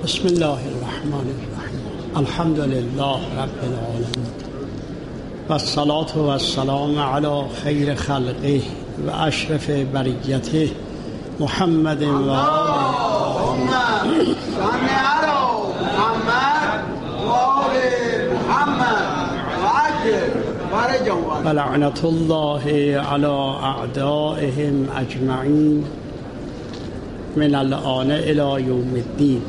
بسم الله الرحمن الرحیم. الحمد لله رب العالمین و الصلاة و السلام علی خیر خلقه و اشرف بریته محمد و آله و لعنت الله علی اعدائهم اجمعین من الآن الی یوم الدین.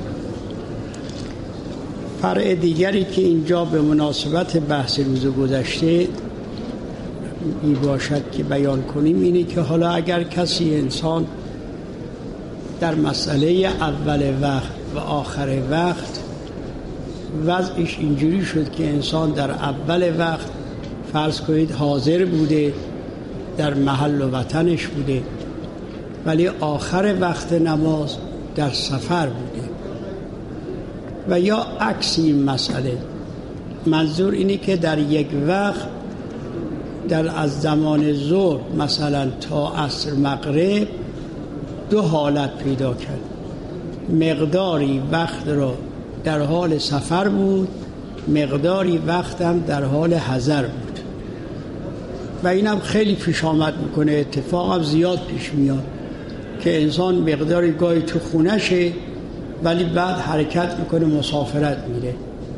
فرع دیگری که اینجا به مناسبت بحث روز گذشته می باشد که بیان کنیم اینه که حالا اگر کسی انسان در مسئله اول وقت و آخر وقت وضعش اینجوری شد که انسان در اول وقت فرض کنید حاضر بوده، در محل و وطنش بوده، ولی آخر وقت نماز در سفر بوده، و یا عکس این مسئله. منظور اینه که در یک وقت از زمان ظهر مثلا تا عصر مغرب دو حالت پیدا کرد. مقداری وقت را در حال سفر بود، مقداری وقت هم در حال حضر بود، و اینم خیلی پیش آمد میکنه، اتفاق هم زیاد پیش میاد که انسان مقداری گاهی تو خونه شه ولی بعد حرکت میکنه، مسافرت میره.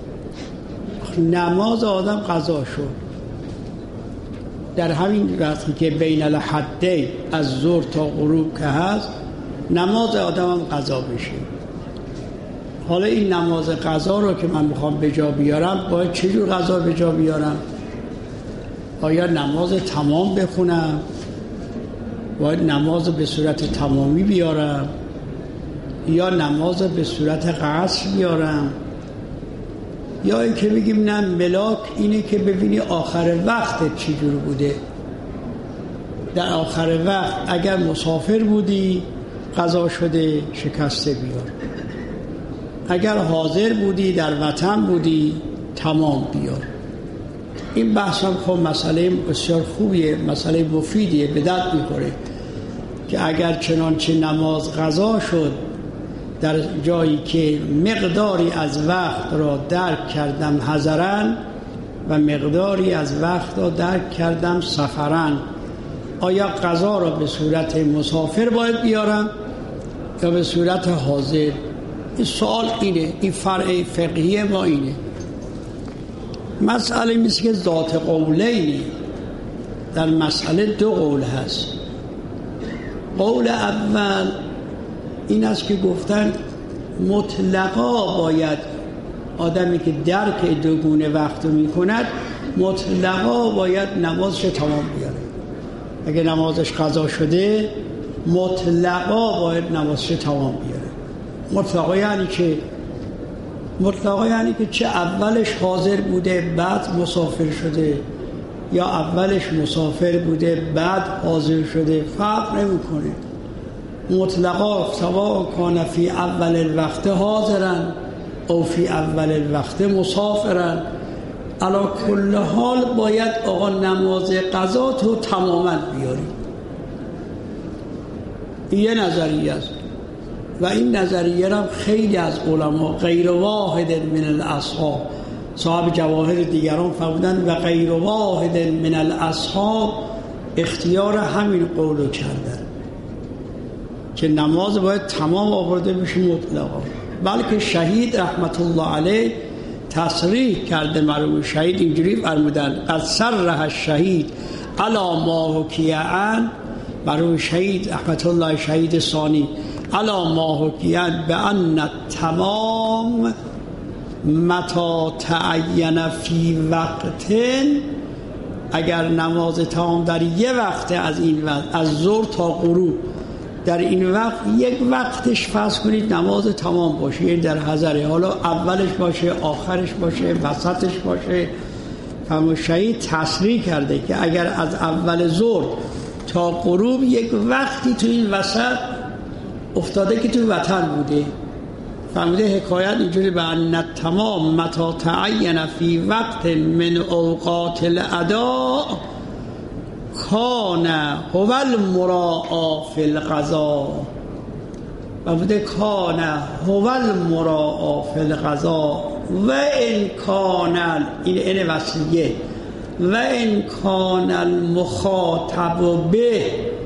نماز آدم قضا شد در همین وقتی که بین الحدین از ظهر تا غروب که هست، نماز آدم هم قضا بشه. حالا این نماز قضا رو که من میخوام به جا بیارم، باید چجور قضا به جا بیارم؟ آیا نماز تمام بخونم؟ باید نماز به صورت تمامی بیارم یا نماز به صورت قصر بیارم؟ یا این که بگیم نه، ملاک اینه که ببینی آخر وقت چی جور بوده. در آخر وقت اگر مسافر بودی قضا شده، شکسته بیار. اگر حاضر بودی، در وطن بودی، تمام بیار. این بحث هم خب مسئله بسیار خوبیه، مسئله مفیدیه، به درد میخوره که اگر چنانچه نماز قضا شد در جایی که مقداری از وقت را درک کردم حضرن و مقداری از وقت را درک کردم سفرن، آیا قضا را به صورت مسافر باید بیارم یا به صورت حاضر؟ این سوال اینه، این فرع فقهی ما اینه. مسئله میشه که ذات قولینی، در مسئله دو قول هست. قول اول این است که گفتن مطلقا باید آدمی که درک دوگونه وقت رو میکند مطلقا باید نمازش تمام بیاره. اگه نمازش قضا شده مطلقا باید نمازش تمام بیاره. مطلقا یعنی که چه اولش حاضر بوده بعد مسافر شده، یا اولش مسافر بوده بعد حاضر شده، فرق نمیکنه. مطلقا سواء کان فی اول الوقت حاضرن او فی اول الوقت مسافرن، علی کل حال باید آقا نماز قضا تو تماما بیاری. یه نظریه است و این نظریه را خیلی از علما غیر واحد من الاصحاب، صاحب جواهر دیگران فرمودن و غیر واحد من الاصحاب اختیار همین قولو کردن که نماز باید تمام آورده بشه مطلقا. بلکه شهید رحمت الله علیه تصریح کرده، مرحوم شهید اینجوری فرمودن: قد صرح الشهید علی ما حکی عن، مرحوم شهید رحمت الله شهید ثانی، علی ما حکی عن بان تمام متی تعین فی وقت، اگر نماز تمام در یه وقت از این وقت، از ظهر تا غروب، در این وقت یک وقتش فرض کنید نماز تمام باشه، یعنی در حضره، حالا اولش باشه، آخرش باشه، وسطش باشه. فرمود شهید تصریح کرده که اگر از اول ظهر تا غروب یک وقتی تو این وسط افتاده که تو وطن بوده، فرموده حکایت اینجوری: به ان تمام متی تعین فی وقت من اوقات الاداء کان هو المراعی فی القضاء. و بوده کان هو المراعی فی القضا و ان کان این وصلیه و ان کان المخاطب به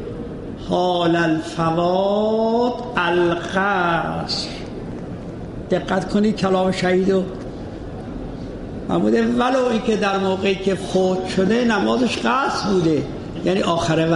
حال الفوات القصر. دقت کنید کلام شهیدو بوده ولو این که در موقعی که فوت شده نمازش قصر بوده، یعنی آخر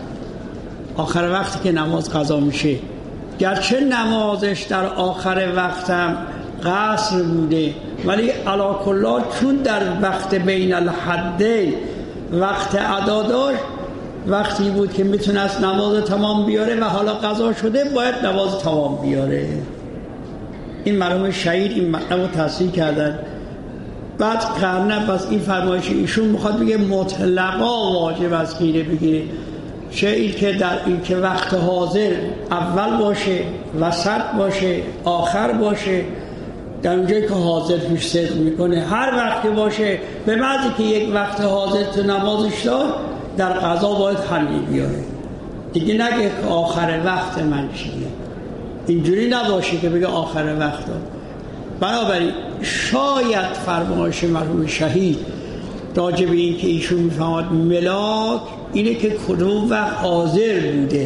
وقتی که نماز قضا میشه، گرچه نمازش در آخر وقت هم قصر بوده ولی علی کل حال چون در وقت بین الحدین وقت ادا داشت، وقتی بود که میتونست نماز تمام بیاره و حالا قضا شده باید نماز تمام بیاره. این مرحوم شهید این مطلب رو تصحیح کردن. بعد قرنه پس این فرمایش ایشون میخواد بگه مطلقا واجب است خیره بگیره، چه این که در این که وقت حاضر اول باشه، وسط باشه، آخر باشه، در اونجایی که حاضر پیش صدق میکنه، هر وقتی باشه به معنی که یک وقت حاضر تو نمازش دار در قضا باید حلی بیاره دیگه، نگه که آخر وقت من چیه، اینجوری نباشه که بگه آخر وقت ها. بنابراین شاید فرمایش مرحوم شهید راجع به این که ایشون میفهمد ملاک اینه که کدوم وقت حاضر بوده،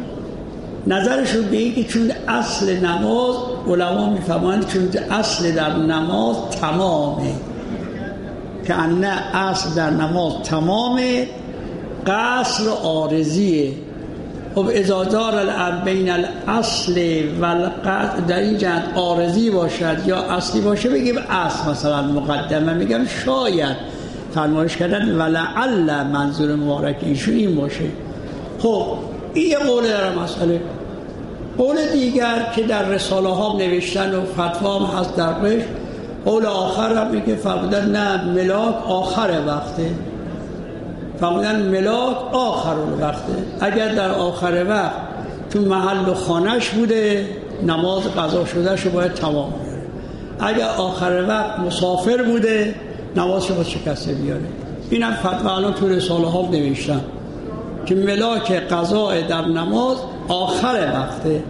نظرشون به این که چون اصل نماز علما میفهمند چون اصل در نماز تمامه، که انه اصل در نماز تمامه، قصر عارضیه. خب اذا دار الامر بین الاصل و القصر، در این جهت عارضی باشد یا اصلی باشه بگیم اصل مثلا مقدمه، میگم شاید فرمایش کردن ولعل منظور مبارک ایشون این باشه. خب این یه قول در مسئله. قول دیگر که در رساله ها نوشتن و فتوا هم هست در قش، قول آخر هم میگه فرمودن نه ملاک آخر وقته، فرمودن ملاک آخر وقته. اگر در آخر وقت تو محل و خانش بوده نماز قضا شده شو باید تمام بیاره، اگر آخر وقت مسافر بوده نمازشو با شکسته بیاره. این هم فتوا الان تو رساله ها نوشتن که ملاک قضا در نماز آخر وقته.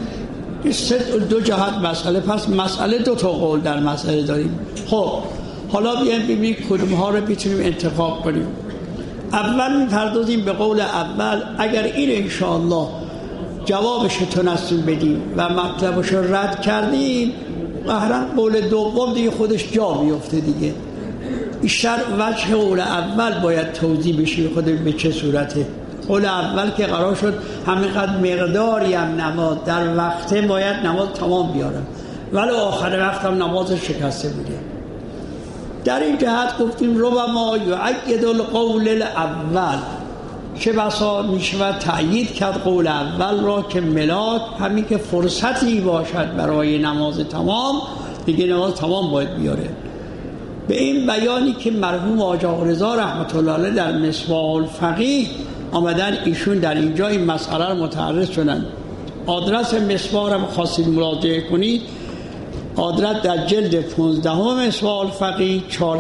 دو جهت مسئله، پس مسئله دو تا قول در مسئله داریم. خب حالا بیایم ببینیم کدوم ها رو میتونیم انتخاب کنیم. اول میپردازیم به قول اول، اگر این انشاءالله جوابش تونستیم بدیم و مطلبش رو رد کردیم، قهرن قول دوم دیگه خودش جا بیفته دیگه. بیشتر وجه قول اول باید توضیح بشه خود به چه صورته. قول اول که قرار شد همینقدر مقداری هم نماز در وقته باید نماز تمام بیارم، ولی آخر وقت هم نماز شکسته بوده. در این جهت گفتیم ربما یؤید القول الاول، چه بسا میشود تأیید کرد قول اول را که ملاک همین که فرصتی باشد برای نماز تمام دیگه نماز تمام باید بیاره. به این بیانی که مرحوم آقا رضا رحمت الله علیه در مصباح الفقیه آمدن، ایشون در اینجا این مسئله رو متعرض شدن. آدرس مصباح رو خواستید مراجعه کنید، آدرس در جلد 15 مصباح الفقیه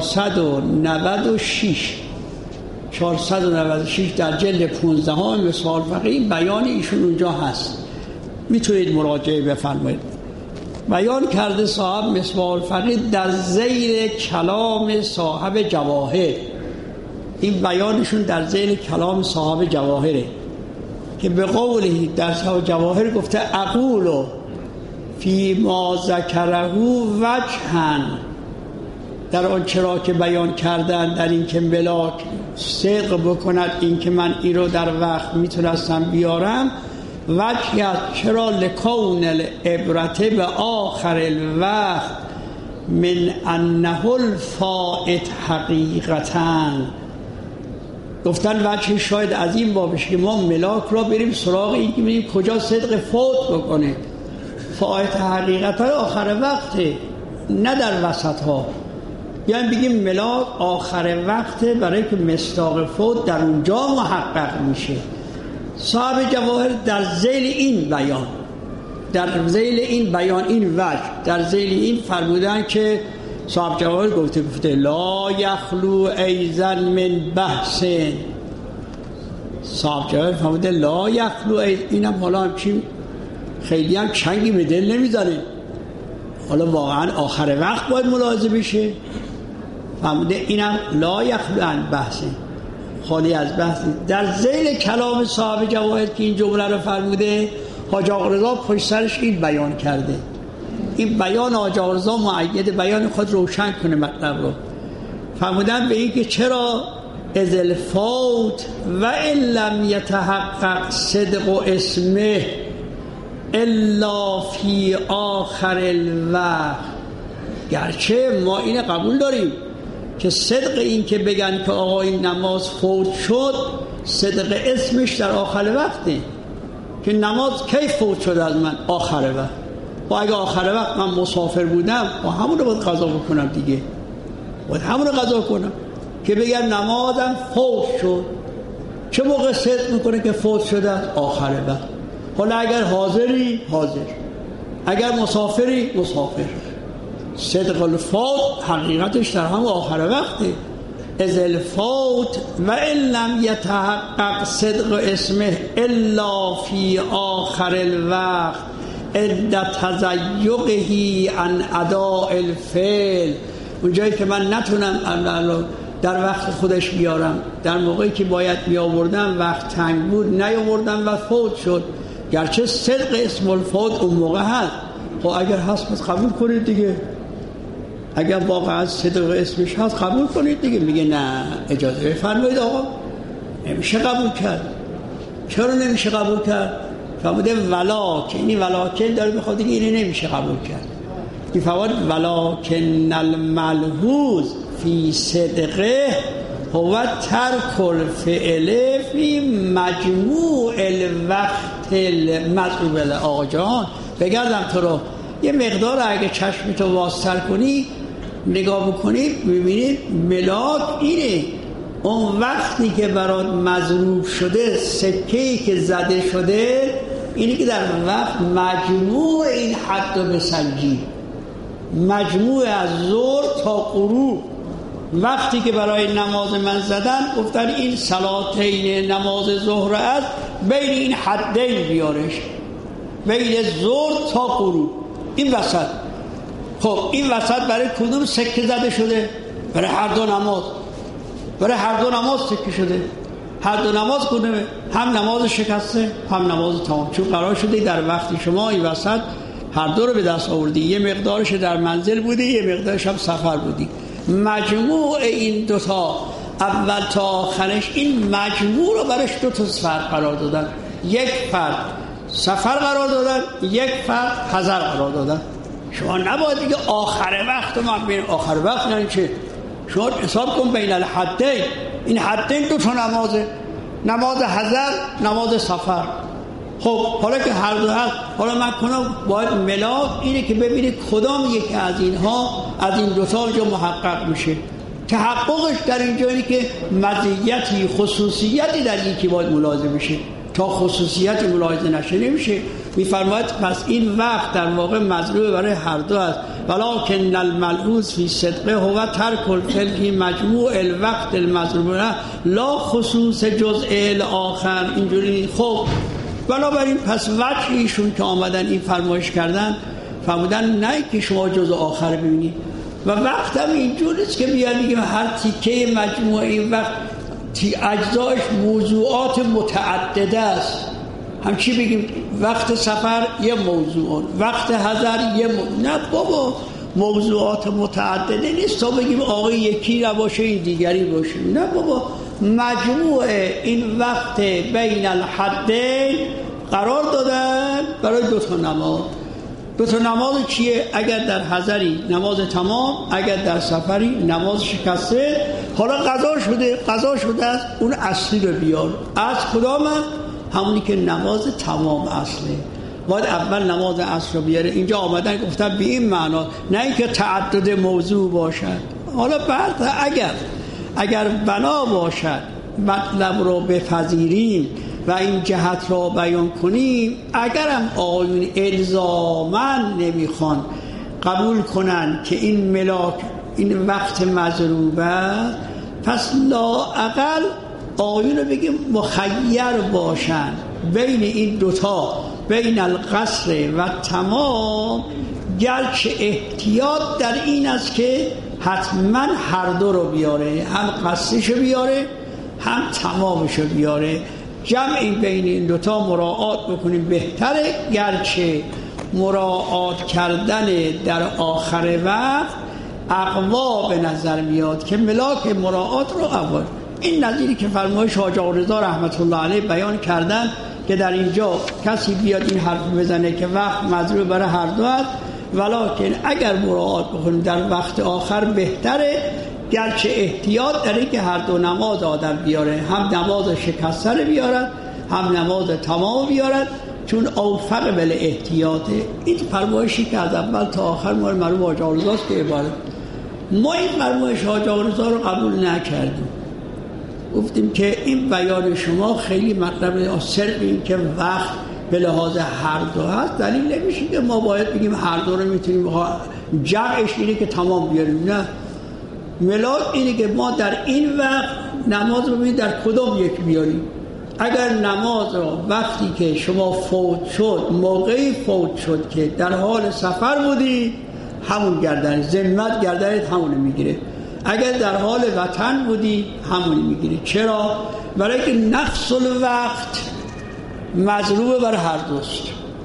496 در جلد 15 مصباح الفقیه بیان ایشون اونجا هست، میتونید مراجعه بفرمایید. بیان کرده صاحب مصباح الفقیه در زیر کلام صاحب جواهر، این بیانشون در زیر کلام صاحب جواهره که به قولی در صاحب جواهر گفته اقولو فی ما ذکره وجهن، در آن چرا که بیان کردن در این که ملاک صدق بکند این که من این رو در وقت میتونستم بیارم، وجهیت چرا لکون العبرت به آخر الوقت من انه الفائت حقیقتاً. گفتن وجه شاید از این بابش که ما ملاک را بریم سراغ این که بریم کجا صدق فوت بکنه. فائت حقیقتا آخر وقته، نه در وسط ها. یعنی بگیم ملاک آخر وقته برای که مصداق فوت در اونجا محقق میشه. صاحب جواهر در ذیل این بیان، در ذیل این بیان این وجه، در ذیل این فرمودن که صاحب جواهر گفته لا یخلو ایزن من بحث. صاحب جواهر فرموده لا یخلو ایزن، اینم حالا همچین خیلی هم چنگی به دل نمیزنه. حالا واقعا آخر وقت باید ملاحظه بشه. فهمیده؟ اینم لا یخلو عن بحثه، خالی از بحث. در ذیل کلام صاحب جواهر که این جمله رو فرموده، حاج آقا رضا پشت سرش این بیان کرده. این بیان حاج آقا رضا مؤید بیان خود روشن کنه مطلب رو. فرمودن به این که چرا از الفوت و ان لم یتحقق صدق و اسمه الا فی آخر الوقت، گرچه ما این قبول داریم که صدق این که بگن که آقا این نماز فوت شد، صدق اسمش در آخر وقته، که نماز کی فوت شد از من؟ آخر وقت. و اگه آخر وقت من مسافر بودم و همون رو باید قضا بکنم دیگه، باید همون رو قضا کنم که بگن نمازم فوت شد. چه موقع صدق میکنه که فوت شده؟ آخر وقت. حالا اگر حاضری حاضر، اگر مسافری مسافر. صدق الفوت حقیقتش در همون آخر وقته. از الفوت و ان لم یتحقق صدق اسمه الا فی آخر الوقت عند تضیقه عن اداء الفعل. اونجایی که من نتونم در وقت خودش بیارم، در موقعی که باید بیاوردم وقت تنگ بود نیاوردم و فوت شد، گرچه صدق اسم الفوت اون موقع هست. خب اگر هست پس قبول کنید دیگه، اگر واقعا صدق اسمش هست قبول کنید دیگه. میگه نه اجازه بفرمایید آقا، نمیشه قبول کرد. چرا نمیشه قبول کرد؟ فرموده ولکن، این ولکن داره بخواد دیگه اینه نمیشه قبول کرد. این فرمود ولکن الملحوظ فی صدقه هو ترک الفعل فی مجموع الوقت المطلوب. آقا جان بگردم تو رو یه مقدار اگه چشمتو وازتر کنی نگاه بکنی ببینید ملاک اینه، اون وقتی که برات مضروب شده، سکه‌ای که زده شده، اینی که در وقت مجموع این حد رو بسنجی، مجموع از ظهر تا غروب وقتی که برای نماز من زدن گفتن این صلاتین نماز ظهر است، بین این حدین بیارش، بین ظهر تا غروب این وسط. خب این وسط برای کدوم سکه زده شده؟ برای هر دو نماز، برای هر دو نماز سکه شده. هر دو نماز کدومه؟ هم نماز شکسته هم نماز تمام، چون قرار شده در وقتی شما این وسط هر دو رو به دست آوردی، یه مقدارش در منزل بودی یه مقدارش هم سفر بودی. مجموع این دوتا اول تا آخرش، این مجموع رو برش دو تا فرد قرار دادن، یک فرد سفر قرار دادن، یک فرد حضر قرار دادن. شما نباید دیگه آخر وقت من بین آخر وقت نه چه، شما حساب کن بین الحدین، این حدین دو تا نمازه، نماز حضر نماز سفر. خب حالا که هر دو هست، حالا من کنم باید ملاک اینه که ببینید کدام یکی از اینها از این دو تا جو محقق میشه. تحققش در اینجا اینه که مزیتی خصوصیتی در یکی باید ملاحظه بشه، تا خصوصیت ملاحظه نشه نمیشه. میفرماید پس این وقت در واقع مضروب برای هر دو است. ولکن الملحوظ فی صدقه هو ترک الفعل فی مجموع الوقت المضروب لا خصوص جزء الاخر. اینجوری. خب بنابراین پس وجه ایشون که آمدن این فرمایش کردن، فرمودن نه که شما جزء آخر ببینید و وقت هم اینجوریست که بیان میگیم هر تیکه مجموع این وقت اجزایش موضوعات متعدده است. هم چی بگیم وقت سفر یه موضوع، وقت حضر یه نه بابا، موضوعات متعدده نیست تا بگیم آقا یکی نباشه این دیگری باشه، نه بابا، مجموع این وقت بین الحدین قرار دادن برای دو تا نماز. دو تا نماز چیه؟ اگر در حضری نماز تمام، اگر در سفری نماز شکسته. حالا قضا شده است، اون اصلی رو بیار. از کدام؟ همونی که نماز تمام اصله، باید اول نماز عصر رو بیاره. اینجا آمدن گفتن به این معنا، نه اینکه تعدد موضوع باشد. حالا بعد اگر بنا باشد مطلب رو بپذیریم و این جهت را بیان کنیم، اگرم آیون الزاماً نمیخوان قبول کنن که این ملاک این وقت مضروب است، پس لااقل آیون رو بگیم مخیر باشن بین این دوتا بین القصر و تمام، گرچه احتیاط در این است که حتما هر دو رو بیاره، هم قصرشو بیاره هم تمامشو بیاره. جمعی بین این دوتا مراعات بکنیم بهتره، گرچه مراعات کردن در آخر وقت اقوا به نظر میاد که ملاک مراعات رو اول. این نظیری که فرمایش حاج آقا رضا رحمت الله علیه بیان کردن که در اینجا کسی بیاد این حرف بزنه که وقت مضروب برای هر دو است، ولکن اگر مراعات بکنیم در وقت آخر بهتره، گرچه احتیاط داره که هر دو نماز آدم بیاره، هم نماز شکسته رو بیارد هم نماز تمام بیارد، چون اوفق بل احتیاطه. این فرمایشی که از اول تا آخر ما مرحوم حاج آقا رضا است که عبارت ما این فرمایش حاج آقا رضا رو قبول نکردیم. گفتیم که این بیان شما خیلی مطلب صرف این که وقت به لحاظ هر دو هست دلیل نمیشه که ما باید بگیم هر دو رو میتونیم جمعش اینه که تمام بیاریم. نه، ملاک اینه که ما در این وقت نماز رو ببینید در کدام یک بیاریم. اگر نماز رو وقتی که شما فوت شد، موقعی فوت شد که در حال سفر بودی، همون گردن ذمت گردنت همون میگیره. اگر در حال وطن بودی همون میگیره. چرا؟ برای که نفس الوقت مضروب بر هر دوست.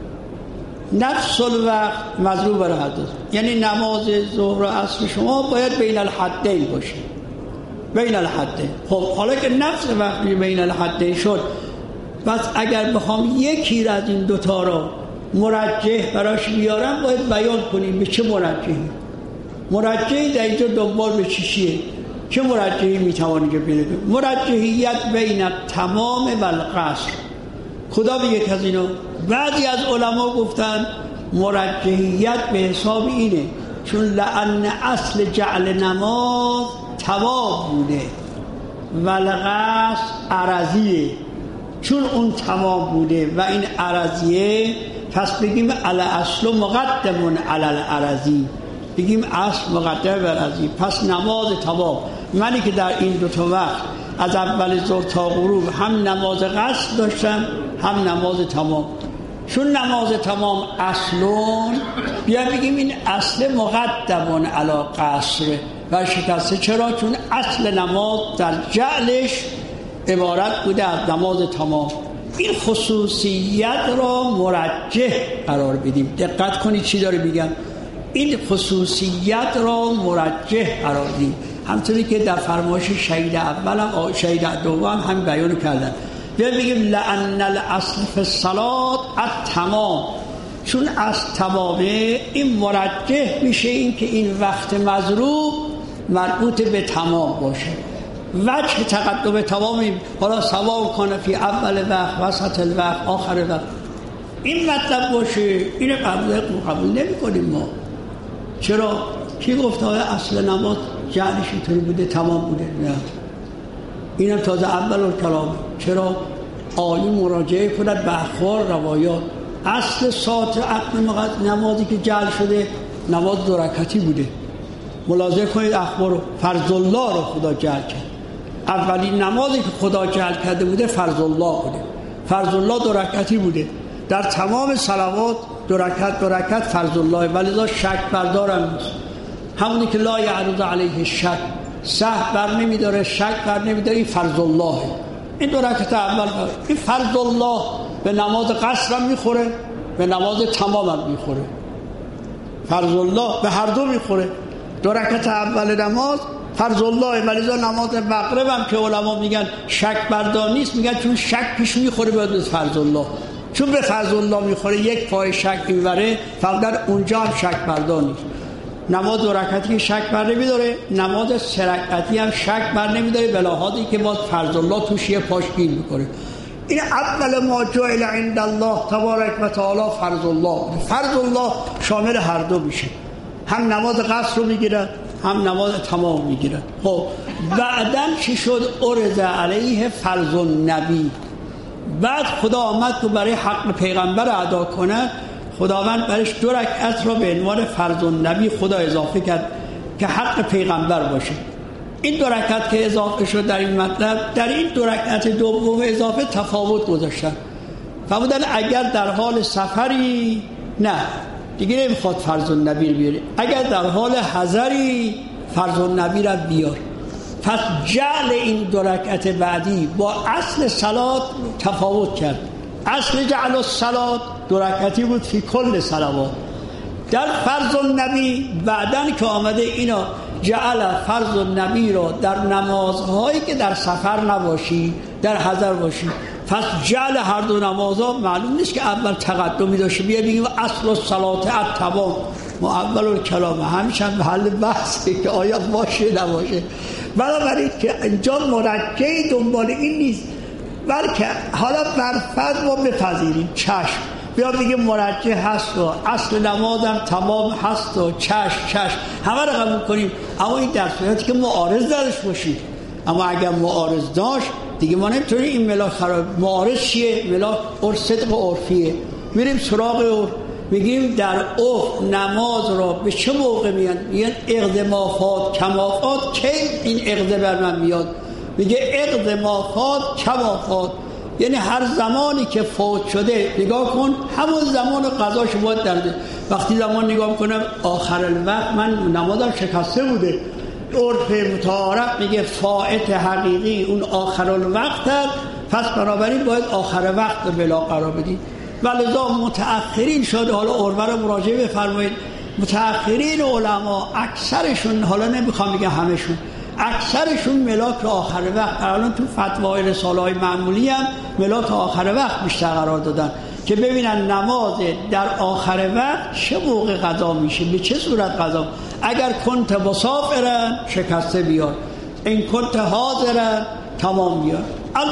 نفس الوقت مضروب بر هر دوست، یعنی نماز ظهر و عصر شما باید بین الحدین باشه، بین الحدین. خب حالا که نفس وقت بین الحدین شد، پس اگر بخوام یکی از این دوتا رو مرجح براش بیارم باید بیان کنیم به چه مرجحی. مرجحی در اینجا دنبال به چیه؟ چه مرجحی میتوانید پیدا کنید؟ مرجحیت بین تمام و القصر. خدا به یک از اینو بعضی از علما گفتن مرجحیت به حساب اینه چون لأن اصل جعل نماز تمام بوده و القصر عرضیه، چون اون تمام بوده و این عرضیه، پس بگیم الاصل مقدم علی العرضی، بگیم اصل مقدم بر عرضی. پس نماز تمام، منی که در این دوتا وقت از اول ظهر تا غروب هم نماز قصر داشتم هم نماز تمام، چون نماز تمام اصلون، بیا بگیم این اصل مقدمون علی قصر و شکسته. چرا؟ چون اصل نماز در جعلش عبارت بوده از نماز تمام. این خصوصیت را مرجح قرار بدیم. دقت کنید چی داره بگم. این خصوصیت را مرجح قرار بدیم، همطوری که در فرمایش شهید اول شهید دوم هم بیان کردن. بیا بگیم لأن الاصل فی الصلاة التمام، چون از تمامه این مرجح میشه این که این وقت مضروب مربوط به تمام باشه. وجه تقدم تمامی حالا سواء کنه فی اول وقت، وسط الوقت، آخر وقت، این مطلب باشه. اینو قبول نمی کنیم ما. چرا؟ کی گفته اصل نماز جعلش اینطوری بوده تمام بوده؟ نه، اینم تازه اول کلام. چرا؟ عالی مراجعه کند به اخبار روایات. اصل ساعت عقل نمازی که جعل شده نماز 2 رکعتی بوده. ملاحظه کنید اخبار فرض الله رو خدا جعل کرد. اولین نمازی که خدا جعل کرده بوده فرض الله بوده. فرض الله 2 رکعتی بوده. در تمام صلوات 2 رکعت فرض الله، ولذا شک بردارم نیست. همونی که لا یعرض علیه شک، سهو بر نمیداره، شک بر نمیداره، این فرض الله. این 2 رکعت اول این فرض الله به نماز قصر هم میخوره، به نماز تمام هم میخوره. فرض الله به هر دو میخوره. 2 رکعت اول نماز فرض الله، ولذا نماز مغرب هم که علما میگن شک بردار نیست، میگن چون شک پیش میخوره به فرض الله، چون به فرض الله میخوره یک پای شک میبره، فقط اونجا هم شک بردار نیست. نماز 2 رکعتی شک بر نمیداره، نماز 3 رکعتی هم شک بر نمیداره، بلاحاظی که باز فرض الله توش یه پاش گیر میکنه. این اول ما جعل عند الله تبارک و تعالی فرض الله. فرض الله شامل هر دو میشه، هم نماز قصر رو میگیرد هم نماز تمام میگیرد. خب بعدن چی شد؟ عرض علیه فرض النبی. بعد خدا آمد که برای حق پیغمبر ادا کنه، خداوند برش 2 رکعت را به عنوان فرض النبی خدا اضافه کرد که حق پیغمبر باشه. این 2 رکعت که اضافه شد در این مطلب، در این 2 رکعت دوم اضافه تفاوت گذاشتن. فرمودن اگر در حال سفری، نه دیگه نمیخواد فرض النبی بیاری، اگر در حال حضری فرض النبی را بیار. پس جعل این 2 رکعت بعدی با اصل صلات تفاوت کرد. اصل جعل الصلات 2 رکعتی بود فی کل صلوات. در فرض النبی بعدن که آمده اینا جعل فرض النبی رو در نمازهایی که در سفر نباشی در حضر باشی. پس جعل هر 2 نمازها معلوم نیست که اول تقدمی داشته. بیا بگیم اصل الصلات التمام، ما اول الکلام همیشه محل بحثه که آیا باشه نباشه. بنابراین که اینجا مرجعی دنبال این نیست، بلکه حالا برفرض ما بپذیریم چشم، بیا بگیم مرجع هست و اصل نمازم تمام هست و چشم همه رو قبول کنیم. اما این در صورتی که معارض درش باشید. اما اگر معارض داشت دیگه ما نمیتونیم این ملاک خراب. معارض چیه؟ ملاک صدق عرفیه. میریم سراغ عرف، میگیم در عرف نماز را به چه موقع میان؟ اقدمافات کمافات. کی این اقدم بر من میاد؟ میگه اقدمافات کمافات، یعنی هر زمانی که فوت شده نگاه کن همون زمان قضاش باید درده. وقتی زمان نگاه کنم آخر الوقت من نمازم شکسته بوده، عرف متعارف میگه فائت حقیقی اون آخر الوقت هست، پس بنابراین باید آخر وقت بلا قرار بدید. ولذا متأخرین شده، حالا عرفه رو مراجعه بفرمایید، متأخرین علما اکثرشون، حالا نمیخوام بگم همشون، اکثرشون ملاک آخر وقت، الان تو فتوای رساله های معمولی هم ملاک آخر وقت بیشتر قرار دادن که ببینن نماز در آخر وقت چه موقع قضا میشه، به چه صورت قضا. اگر کنت مسافرن شکسته بیار، این کنت حاضرن تمام بیار.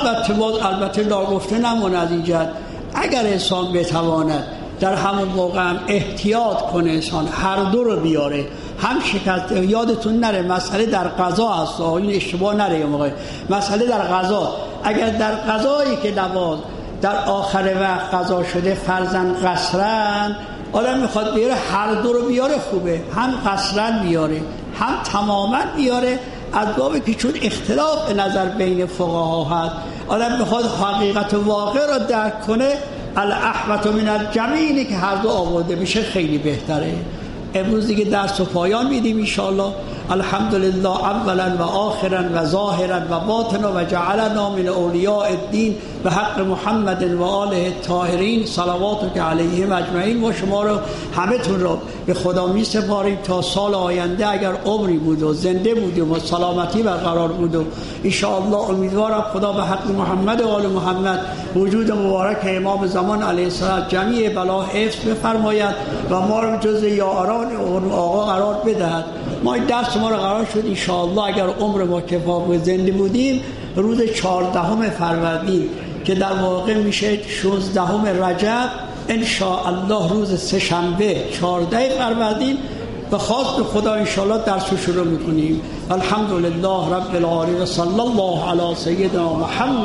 البته لا گفته نمونه از این جهت اگر انسان بتواند در همون موقع هم احتیاط کنه، انسان هر 2 رو بیاره، هم شکست. یادتون نره مسئله در قضا هست، این اشتباه نره. موقع مسئله در قضا، اگر در قضایی که نماز در آخر وقت قضا شده فرضاً قصرن، آدم میخواد بیاره هر 2 رو بیاره، خوبه، هم قصرن بیاره هم تماماً بیاره. از بابی که چون اختلاف نظر بین فقها هست، آدم میخواد حقیقت واقع را درک کنه، الاحوط من الجمع اینه که هر 2 آورده بشه، خیلی بهتره. امروز دیگه درس و پایان میدیم انشاءالله. الحمدلله اولا و آخرا و ظاهرا و باطنا و جعلنا من اولیاء الدین و حق محمد و آله الطاهرین صلواتک علیهم اجمعین. و شما رو همه تون رو به خدا می سپاریم تا سال آینده اگر عمری بود و زنده بودیم و سلامتی برقرار بود و انشاءالله امیدوارم خدا به حق محمد و آل محمد وجود مبارک امام زمان علیه السلام جمیع بلا حفظ بفرماید و ما رو جز یاران اون آقا قرار بدهد. ما این درس ما رو قرار شد انشاءالله اگر عمر ما کفایت زنده بودیم روز 14 فروردین که در واقع میشه 16 رجب انشاءالله روز سه‌شنبه 14 فروردین به خواست خدا انشاءالله درس رو شروع میکنیم. الحمدلله رب العالمین، صلی الله علی سیدنا محمد.